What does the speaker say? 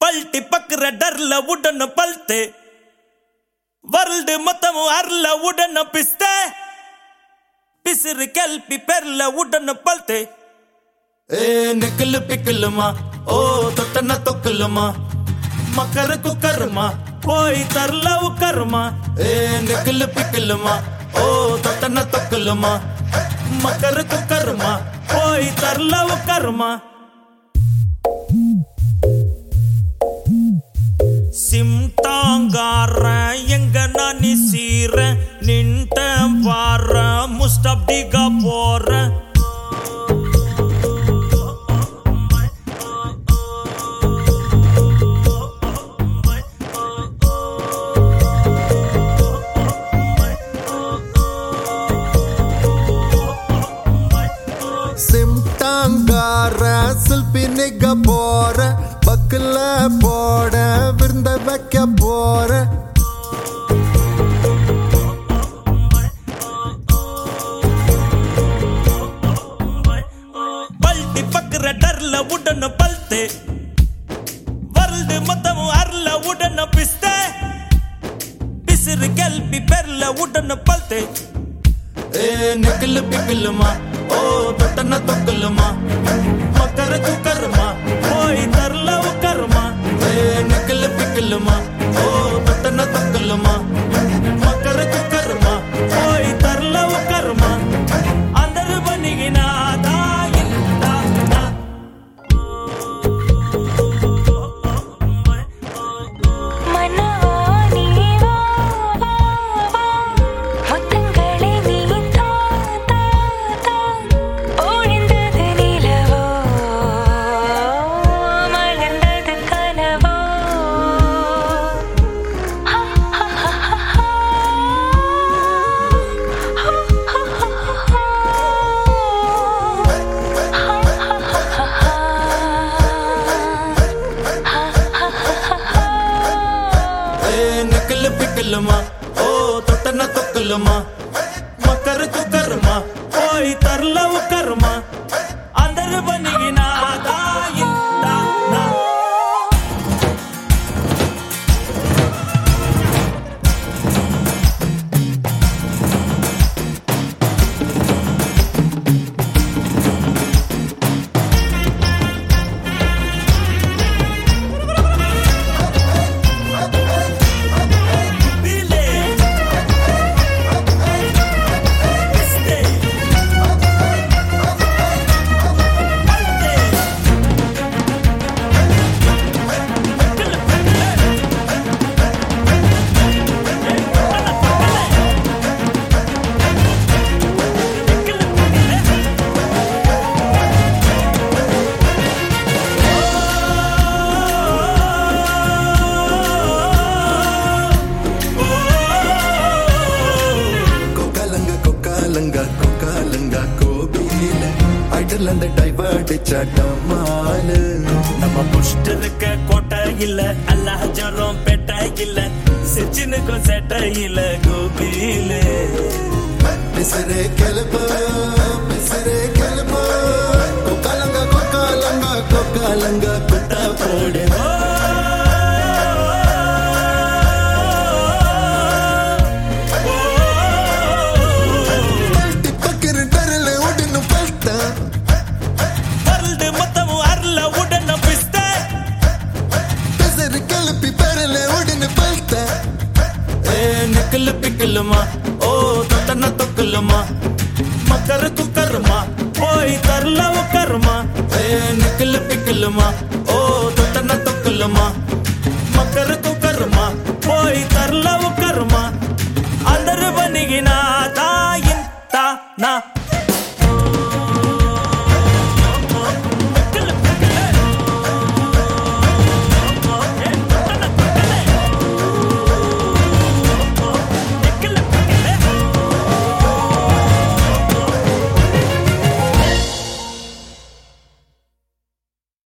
पलटी पकड़ डरला उड़न पलते वर्ल्ड मतम अरला उड़न पिस्ते पिसर केल्पी पेरला उड़न पलते ए निकल पिकलमा ओ तटन तोकलमा मकर कुकरमा कोई तरला उकरमा ए निकल पिकलमा ओ तटन तोकलमा मकर कुकरमा कोई तरला उकरमा சிம்டாங்கார எங்க நானி சீர நின்ட்ட வார முஸ்டப்டிகா போற சிம்டாங்கார சில்பினிக போற பக்கல போட விருந்த வைக்க போற பல்டி பக்கற டர்ல உடன பல்தே वर्ल्ड मतम अरला उड़न पिस्ते पिसर केल्पी पेरला उड़न पलते ए निकल पिकलमा ओ तटन तोकलमा मकर कुकरमा कोई तरला उकरमा ए निकल पिकलमा ओ तटन तोकलमा मकर कुकरमा कोई तरला उकरमा अंदर बनिगिना पिकलमा ओ तटन तोकलमा मकर कुकरमा कोई तरला उकरमा अंदर बनिगिना दायिंता கொக்காலங்கா கோபியில ஐடலந்த டைவர்ட் சட்டமால நம்ம புஷ்ட இருக்க கோட்டை இல்ல அல்லாஹ் ஜரம் பெட்ட இல்ல சிச்சினுக்கும் செட்ட இல்ல கோபியில பிசரே கெலப கொக்காலங்கா குட்டா போடு निकल पिकलमा ओ तटन तोकलमा मकर कुकरमा कोई तरला उकरमा ए निकल पिकलमा ओ तटन तोकलमा मकर कुकरमा कोई तरला उकरमा अंदर बनिगिना दायिंता ना